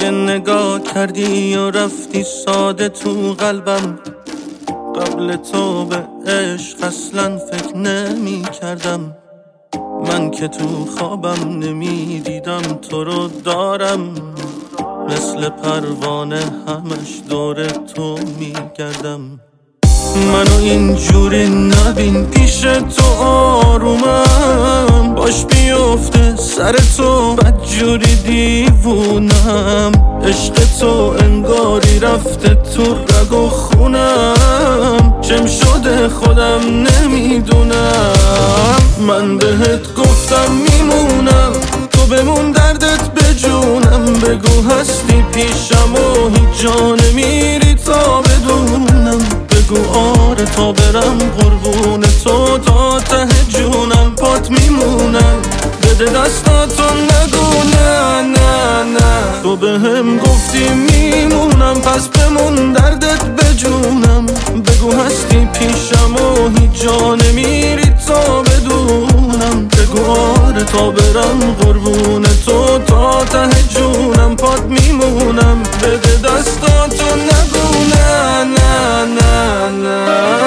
که نگاه کردی و رفتی ساده تو قلبم. قبل تو به عشق اصلا فکر نمی کردم. من که تو خوابم نمی دیدم تو رو دارم. مثل پروانه همش دور تو می گردم. منو اینجوری نبین پیش تو آرومم. باش بیفته سر تو بدجوری دیوونم. عشق تو انگاری رفته تو رگ و خونم. چم شده خودم نمیدونم. من بهت گفتم میمونم تو بمون دردت بجونم. بگو هستی پیشم و هیچ جا نمیری تا بدونم. بگو آره تا برم قربون تو تا ته جونم. پات میمونم بده دستاتو نگو نه نه نه. تو به هم گفتی میمونم پس بمون دردت بجونم. بگو هستی پیشم و هیچ جا نمیری تا بدونم. بگو آره تا برم قربون تو تا ته جونم. پات میمونم بده دستاتو نگو نه نه نه نه.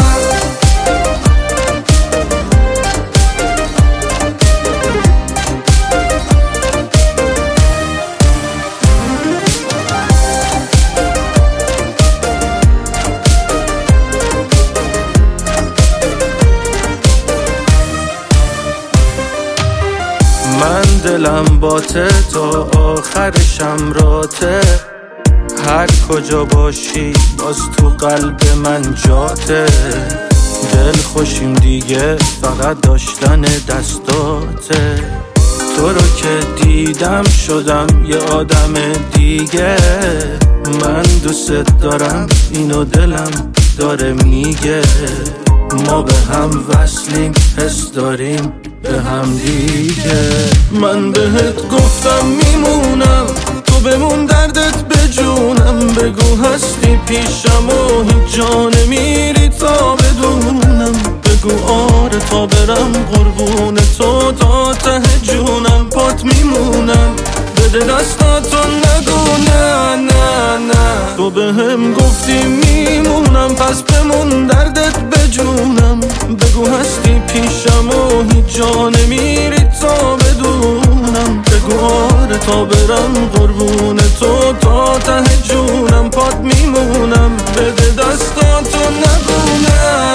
من دلم باته تا آخرشم راته. هر کجا باشی باز تو قلب من جاته. دل خوشیم دیگه فقط داشتن دستاته. تو رو که دیدم شدم یه آدم دیگه. من دوست دارم اینو دلم داره میگه. ما به هم وصلیم حس داریم به هم دیگه. من بهت گفتم میمونم تو بمون دردت بجونم. بگو هستی پیشم و هیچ جا نمیری تا بدونم. بگو آره تا برم قربون تو تا ته جونم. پات میمونم بده دستاتو نگو نه نه نه. تو به هم گفتی میمونم پس بمون دردت بجونم. بگو هستی پیشم و هیچ جا نمیری تا بدونم. بگو آره تا برم قربون تو تا ته جونم. پات میمونم بده دستاتو نگو نه.